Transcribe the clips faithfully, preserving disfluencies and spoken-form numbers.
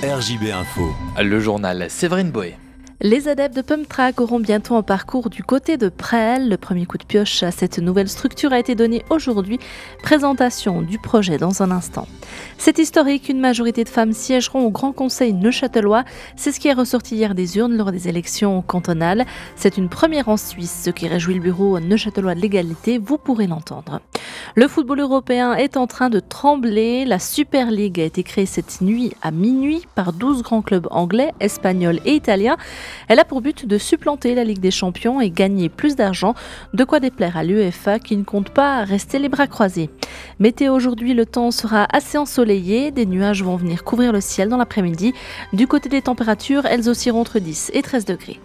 R J B Info. Le journal Séverine Boé. Les adeptes de Pump Track auront bientôt un parcours du côté de Presles. Le premier coup de pioche à cette nouvelle structure a été donné aujourd'hui. Présentation du projet dans un instant. C'est historique, une majorité de femmes siégeront au Grand Conseil neuchâtelois. C'est ce qui est ressorti hier des urnes lors des élections cantonales. C'est une première en Suisse, ce qui réjouit le bureau neuchâtelois de l'égalité. Vous pourrez l'entendre. Le football européen est en train de trembler. La Super League a été créée cette nuit à minuit par douze grands clubs anglais, espagnols et italiens. Elle a pour but de supplanter la Ligue des Champions et gagner plus d'argent, de quoi déplaire à l'UEFA qui ne compte pas rester les bras croisés. Météo aujourd'hui, le temps sera assez ensoleillé, des nuages vont venir couvrir le ciel dans l'après-midi. Du côté des températures, elles oscilleront entre dix et treize degrés.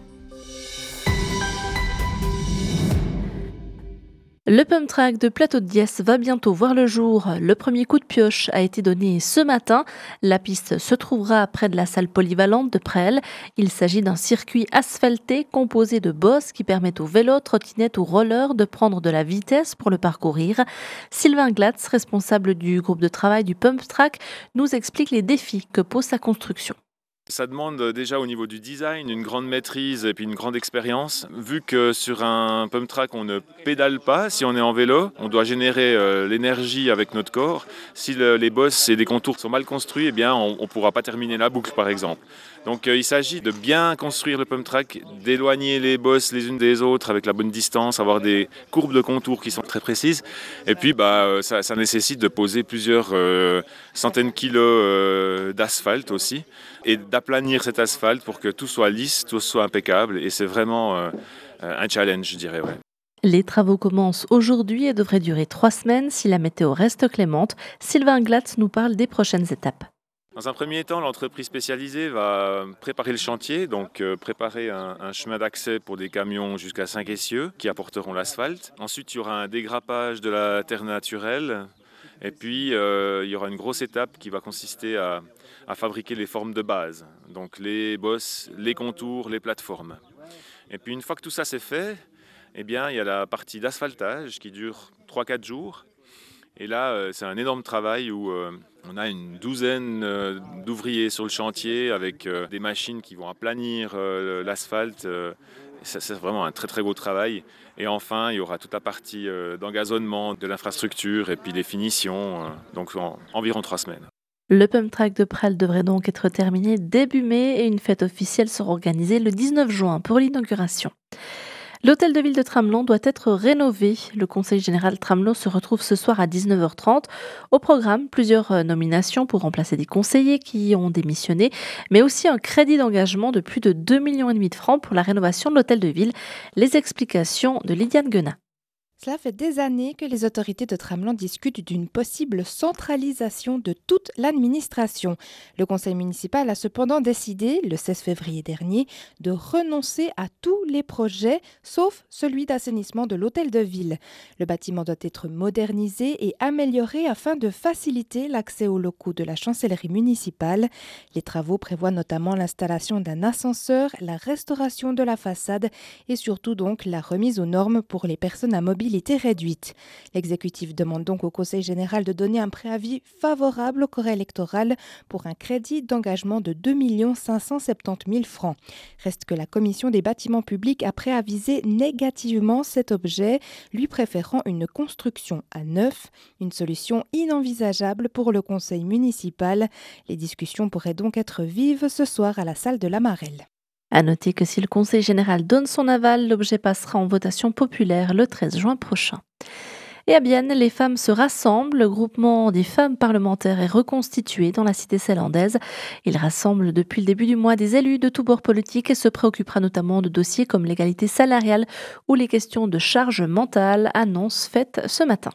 Le Pump Track de Plateau de Diesse va bientôt voir le jour. Le premier coup de pioche a été donné ce matin. La piste se trouvera près de la salle polyvalente de Presles. Il s'agit d'un circuit asphalté composé de bosses qui permettent aux vélos, trottinettes ou rollers de prendre de la vitesse pour le parcourir. Sylvain Glatz, responsable du groupe de travail du Pump Track, nous explique les défis que pose sa construction. Ça demande déjà au niveau du design une grande maîtrise et puis une grande expérience. Vu que sur un pump track on ne pédale pas, si on est en vélo, on doit générer euh, l'énergie avec notre corps. Si le, les bosses et les contours sont mal construits, eh bien on ne pourra pas terminer la boucle par exemple. Donc euh, il s'agit de bien construire le pump track, d'éloigner les bosses les unes des autres avec la bonne distance, avoir des courbes de contours qui sont très précises. Et puis bah, ça, ça nécessite de poser plusieurs euh, centaines de kilos euh, d'asphalte aussi et d'aplanir cet asphalte pour que tout soit lisse, tout soit impeccable. Et c'est vraiment euh, un challenge, je dirais. Ouais. Les travaux commencent aujourd'hui et devraient durer trois semaines si la météo reste clémente. Sylvain Glatz nous parle des prochaines étapes. Dans un premier temps, l'entreprise spécialisée va préparer le chantier, donc euh, préparer un, un chemin d'accès pour des camions jusqu'à cinq essieux qui apporteront l'asphalte. Ensuite, il y aura un dégrappage de la terre naturelle. Et puis, euh, il y aura une grosse étape qui va consister à, à fabriquer les formes de base, donc les bosses, les contours, les plateformes. Et puis, une fois que tout ça c'est fait, eh bien, il y a la partie d'asphaltage qui dure trois à quatre jours. Et là, euh, c'est un énorme travail où euh, on a une douzaine euh, d'ouvriers sur le chantier avec euh, des machines qui vont aplanir euh, l'asphalte. Euh, Ça, c'est vraiment un très très gros travail. Et enfin, il y aura toute la partie euh, d'engazonnement de l'infrastructure et puis les finitions, euh, donc en, environ trois semaines. Le Pump Track de Presles devrait donc être terminé début mai et une fête officielle sera organisée le dix-neuf juin pour l'inauguration. L'hôtel de ville de Tramelan doit être rénové. Le conseil général Tramelan se retrouve ce soir à dix-neuf heures trente. Au programme, plusieurs nominations pour remplacer des conseillers qui ont démissionné, mais aussi un crédit d'engagement de plus de deux virgule cinq millions de francs pour la rénovation de l'hôtel de ville. Les explications de Lydiane Guenat. Cela fait des années que les autorités de Tramelan discutent d'une possible centralisation de toute l'administration. Le conseil municipal a cependant décidé, le seize février dernier, de renoncer à tous les projets, sauf celui d'assainissement de l'hôtel de ville. Le bâtiment doit être modernisé et amélioré afin de faciliter l'accès aux locaux de la chancellerie municipale. Les travaux prévoient notamment l'installation d'un ascenseur, la restauration de la façade et surtout donc la remise aux normes pour les personnes à mobilité réduite. L'exécutif demande donc au Conseil général de donner un préavis favorable au corps électoral pour un crédit d'engagement de deux millions cinq cent soixante-dix mille francs. Reste que la commission des bâtiments publics a préavisé négativement cet objet, lui préférant une construction à neuf, une solution inenvisageable pour le conseil municipal. Les discussions pourraient donc être vives ce soir à la salle de la Marelle. À noter que si le Conseil général donne son aval, l'objet passera en votation populaire le treize juin prochain. Et à Bienne, les femmes se rassemblent. Le groupement des femmes parlementaires est reconstitué dans la cité célandaise. Il rassemble depuis le début du mois des élus de tous bords politiques et se préoccupera notamment de dossiers comme l'égalité salariale ou les questions de charge mentale, annonce faite ce matin.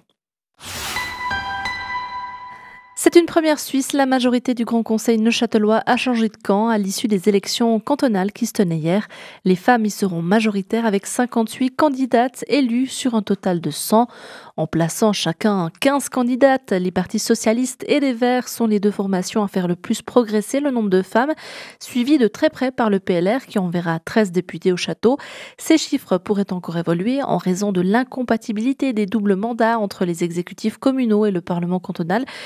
C'est une première suisse. La majorité du Grand Conseil neuchâtelois a changé de camp à l'issue des élections cantonales qui se tenaient hier. Les femmes y seront majoritaires avec cinquante-huit candidates élues sur un total de cent. En plaçant chacun quinze candidates, les partis socialistes et les Verts sont les deux formations à faire le plus progresser le nombre de femmes, suivies de très près par le P L R qui enverra treize députés au château. Ces chiffres pourraient encore évoluer en raison de l'incompatibilité des doubles mandats entre les exécutifs communaux et le Parlement cantonal, mais aussi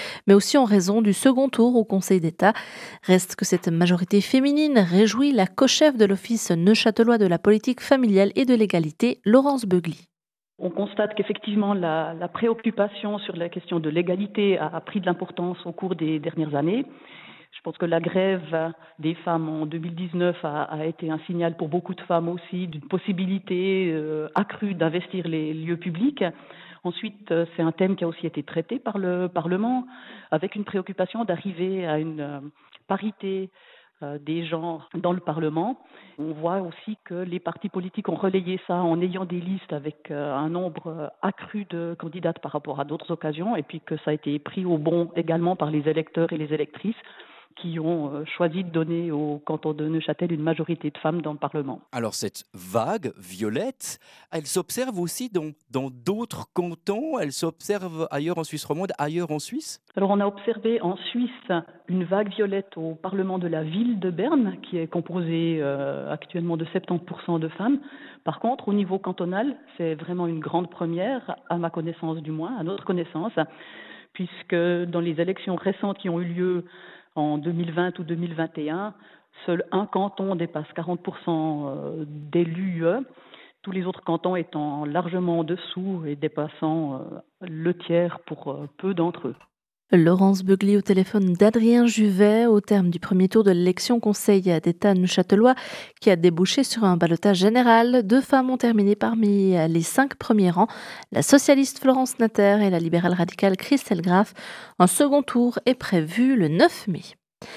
aussi en raison du second tour au Conseil d'État. Reste que cette majorité féminine réjouit la co-chef de l'Office neuchâtelois de la politique familiale et de l'égalité, Laurence Beugly. On constate qu'effectivement la, la préoccupation sur la question de l'égalité a, a pris de l'importance au cours des dernières années. Je pense que la grève des femmes en deux mille dix-neuf a, a été un signal pour beaucoup de femmes aussi d'une possibilité euh, accrue d'investir les lieux publics. Ensuite, euh, c'est un thème qui a aussi été traité par le Parlement avec une préoccupation d'arriver à une euh, parité euh, des genres dans le Parlement. On voit aussi que les partis politiques ont relayé ça en ayant des listes avec euh, un nombre euh, accru de candidates par rapport à d'autres occasions et puis que ça a été pris au bon également par les électeurs et les électrices qui ont choisi de donner au canton de Neuchâtel une majorité de femmes dans le Parlement. Alors cette vague violette, elle s'observe aussi dans, dans d'autres cantons, elle s'observe ailleurs en Suisse romande, ailleurs en Suisse ? Alors on a observé en Suisse une vague violette au Parlement de la ville de Berne, qui est composée euh, actuellement de soixante-dix pour cent de femmes. Par contre, au niveau cantonal, c'est vraiment une grande première, à ma connaissance du moins, à notre connaissance, puisque dans les élections récentes qui ont eu lieu en deux mille vingt ou deux mille vingt et un, seul un canton dépasse quarante pour cent d'élus, tous les autres cantons étant largement en dessous et dépassant le tiers pour peu d'entre eux. Laurence Beugly au téléphone d'Adrien Juvet au terme du premier tour de l'élection Conseil d'État neuchâtelois qui a débouché sur un ballotage général. Deux femmes ont terminé parmi les cinq premiers rangs, la socialiste Florence Natter et la libérale radicale Christelle Graff. Un second tour est prévu le neuf mai.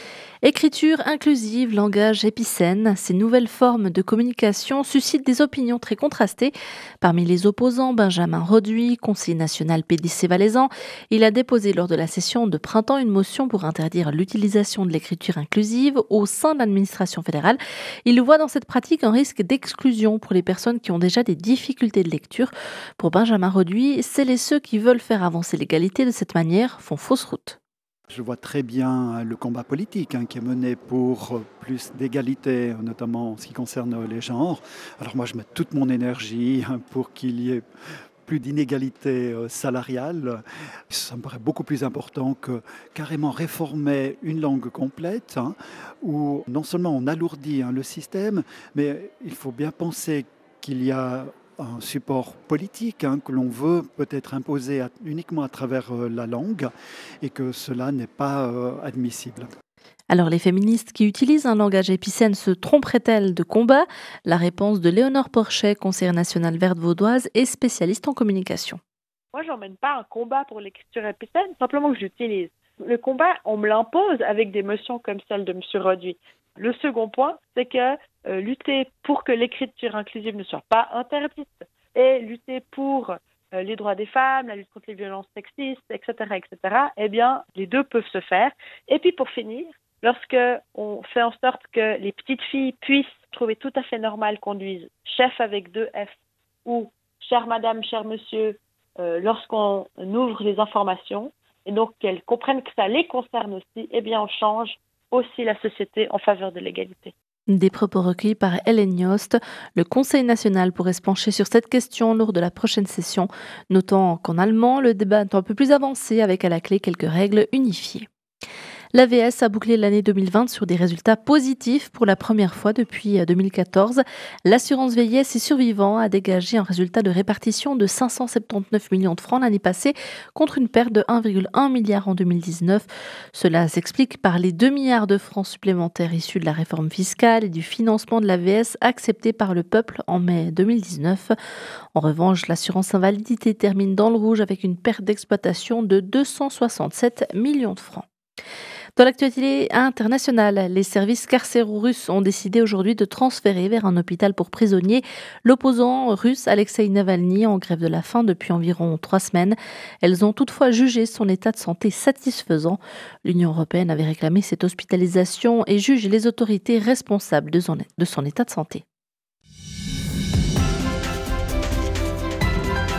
Écriture inclusive, langage épicène, ces nouvelles formes de communication suscitent des opinions très contrastées. Parmi les opposants, Benjamin Roduit, conseiller national P D C valaisan, il a déposé lors de la session de printemps une motion pour interdire l'utilisation de l'écriture inclusive au sein de l'administration fédérale. Il voit dans cette pratique un risque d'exclusion pour les personnes qui ont déjà des difficultés de lecture. Pour Benjamin Roduit, celles et ceux qui veulent faire avancer l'égalité de cette manière font fausse route. Je vois très bien le combat politique hein, qui est mené pour plus d'égalité, notamment en ce qui concerne les genres. Alors moi, je mets toute mon énergie hein, pour qu'il y ait plus d'inégalité salariale. Ça me paraît beaucoup plus important que carrément réformer une langue complète, hein, où non seulement on alourdit hein, le système, mais il faut bien penser qu'il y a un support politique hein, que l'on veut peut-être imposer à, uniquement à travers euh, la langue et que cela n'est pas euh, admissible. Alors les féministes qui utilisent un langage épicène se tromperaient-elles de combat ? La réponse de Léonore Porchet, conseillère nationale verte vaudoise et spécialiste en communication. Moi, je n'emmène pas un combat pour l'écriture épicène, simplement que j'utilise. Le combat, on me l'impose avec des motions comme celle de M. Roduit. Le second point, c'est que euh, lutter pour que l'écriture inclusive ne soit pas interdite et lutter pour euh, les droits des femmes, la lutte contre les violences sexistes, et cetera, et cetera, eh bien, les deux peuvent se faire. Et puis, pour finir, lorsque on fait en sorte que les petites filles puissent trouver tout à fait normal qu'on dise chef avec deux F ou chère madame, cher monsieur, euh, lorsqu'on ouvre les informations, et donc qu'elles comprennent que ça les concerne aussi, eh bien, on change aussi la société en faveur de l'égalité. Des propos recueillis par Hélène Yost. Le Conseil national pourrait se pencher sur cette question lors de la prochaine session, notant qu'en allemand, le débat est un peu plus avancé avec à la clé quelques règles unifiées. L'A V S a bouclé l'année deux mille vingt sur des résultats positifs pour la première fois depuis deux mille quatorze. L'assurance vieillesse et survivants a dégagé un résultat de répartition de cinq cent soixante-dix-neuf millions de francs l'année passée contre une perte de un virgule un milliard en deux mille dix-neuf. Cela s'explique par les deux milliards de francs supplémentaires issus de la réforme fiscale et du financement de l'A V S accepté par le peuple en mai deux mille dix-neuf. En revanche, l'assurance invalidité termine dans le rouge avec une perte d'exploitation de deux cent soixante-sept millions de francs. Dans l'actualité internationale, les services carcéraux russes ont décidé aujourd'hui de transférer vers un hôpital pour prisonniers l'opposant russe Alexei Navalny en grève de la faim depuis environ trois semaines. Elles ont toutefois jugé son état de santé satisfaisant. L'Union européenne avait réclamé cette hospitalisation et juge les autorités responsables de son, de son état de santé.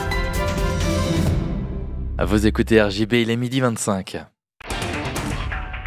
Vous écoutez R J B, il est midi vingt-cinq.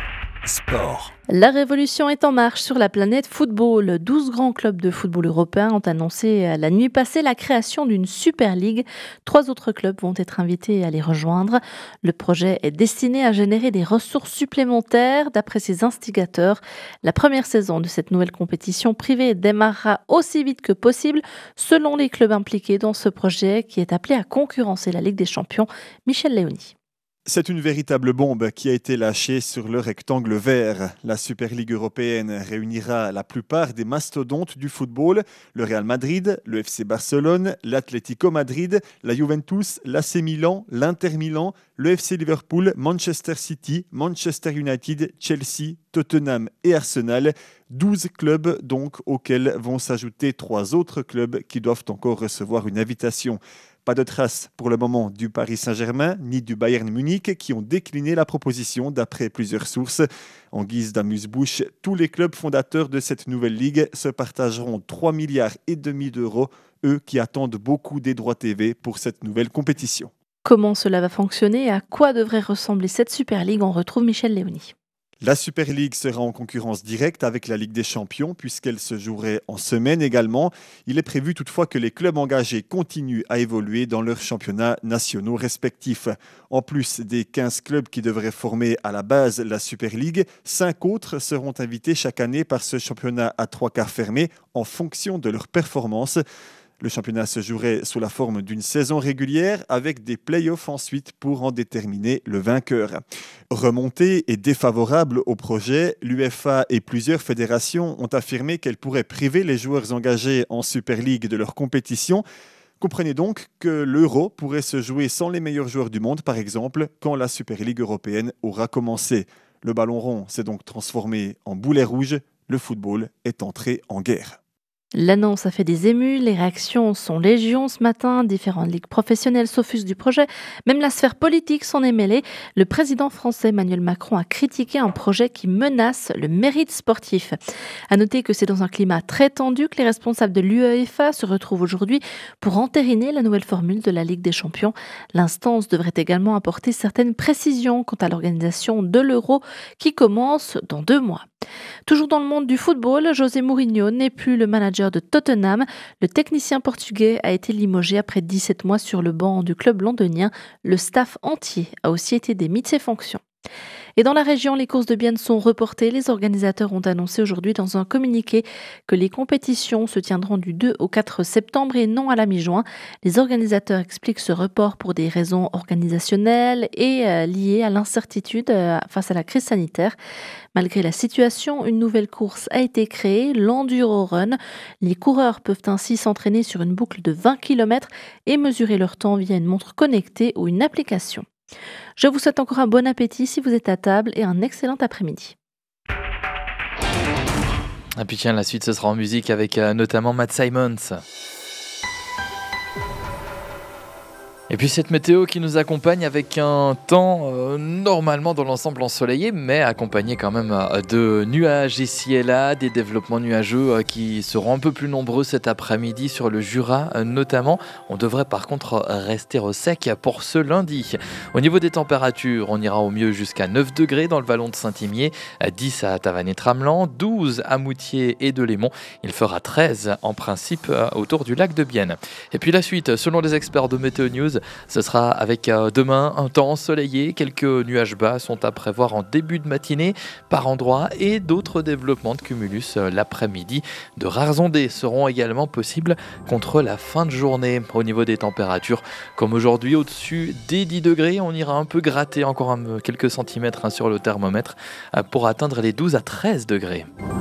Sport. La révolution est en marche sur la planète football. douze grands clubs de football européens ont annoncé la nuit passée la création d'une Super League. Trois autres clubs vont être invités à les rejoindre. Le projet est destiné à générer des ressources supplémentaires d'après ses instigateurs. La première saison de cette nouvelle compétition privée démarrera aussi vite que possible selon les clubs impliqués dans ce projet qui est appelé à concurrencer la Ligue des Champions. Michel Léoni. C'est une véritable bombe qui a été lâchée sur le rectangle vert. La Super League européenne réunira la plupart des mastodontes du football, le Real Madrid, le F C Barcelone, l'Atlético Madrid, la Juventus, l'A C Milan, l'Inter Milan, le F C Liverpool, Manchester City, Manchester United, Chelsea, Tottenham et Arsenal. douze clubs donc auxquels vont s'ajouter trois autres clubs qui doivent encore recevoir une invitation. Pas de trace pour le moment du Paris Saint-Germain ni du Bayern Munich qui ont décliné la proposition d'après plusieurs sources. En guise d'amuse-bouche, tous les clubs fondateurs de cette nouvelle ligue se partageront trois milliards et demi d'euros, eux qui attendent beaucoup des droits T V pour cette nouvelle compétition. Comment cela va fonctionner et à quoi devrait ressembler cette Super League? On retrouve Michel Léoni. La Super League sera en concurrence directe avec la Ligue des Champions puisqu'elle se jouerait en semaine également. Il est prévu toutefois que les clubs engagés continuent à évoluer dans leurs championnats nationaux respectifs. En plus des quinze clubs qui devraient former à la base la Super League, cinq autres seront invités chaque année par ce championnat à trois quarts fermés en fonction de leur performance. Le championnat se jouerait sous la forme d'une saison régulière avec des play-offs ensuite pour en déterminer le vainqueur. Remontée et défavorable au projet, l'UEFA et plusieurs fédérations ont affirmé qu'elles pourraient priver les joueurs engagés en Super League de leur compétition. Comprenez donc que l'Euro pourrait se jouer sans les meilleurs joueurs du monde, par exemple, quand la Super League européenne aura commencé. Le ballon rond s'est donc transformé en boulet rouge. Le football est entré en guerre. L'annonce a fait des émus, les réactions sont légion ce matin, différentes ligues professionnelles s'offusquent du projet, même la sphère politique s'en est mêlée. Le président français Emmanuel Macron a critiqué un projet qui menace le mérite sportif. À noter que c'est dans un climat très tendu que les responsables de l'UEFA se retrouvent aujourd'hui pour entériner la nouvelle formule de la Ligue des Champions. L'instance devrait également apporter certaines précisions quant à l'organisation de l'Euro qui commence dans deux mois. Toujours dans le monde du football, José Mourinho n'est plus le manager de Tottenham. Le technicien portugais a été limogé après dix-sept mois sur le banc du club londonien. Le staff entier a aussi été démis de ses fonctions. Et dans la région, les courses de Bienne sont reportées. Les organisateurs ont annoncé aujourd'hui dans un communiqué que les compétitions se tiendront du deux au quatre septembre et non à la mi-juin. Les organisateurs expliquent ce report pour des raisons organisationnelles et euh, liées à l'incertitude euh, face à la crise sanitaire. Malgré la situation, une nouvelle course a été créée, l'Enduro Run. Les coureurs peuvent ainsi s'entraîner sur une boucle de vingt kilomètres et mesurer leur temps via une montre connectée ou une application. Je vous souhaite encore un bon appétit si vous êtes à table et un excellent après-midi. Et puis tiens, la suite ce sera en musique avec euh, notamment Matt Simons. Et puis cette météo qui nous accompagne avec un temps euh, normalement dans l'ensemble ensoleillé, mais accompagné quand même euh, de nuages ici et là, des développements nuageux euh, qui seront un peu plus nombreux cet après-midi sur le Jura euh, notamment. On devrait par contre rester au sec pour ce lundi. Au niveau des températures, on ira au mieux jusqu'à neuf degrés dans le vallon de Saint-Imier, dix à Tavannes et Tramelan, douze à Moutier et Delémont. Il fera treize en principe euh, autour du lac de Bienne. Et puis la suite, selon les experts de Météo News, ce sera avec euh, demain un temps ensoleillé, quelques nuages bas sont à prévoir en début de matinée par endroits et d'autres développements de cumulus euh, l'après-midi. De rares ondées seront également possibles contre la fin de journée. Au niveau des températures, comme aujourd'hui au-dessus des dix degrés, on ira un peu gratter encore un, quelques centimètres hein, sur le thermomètre euh, pour atteindre les douze à treize degrés.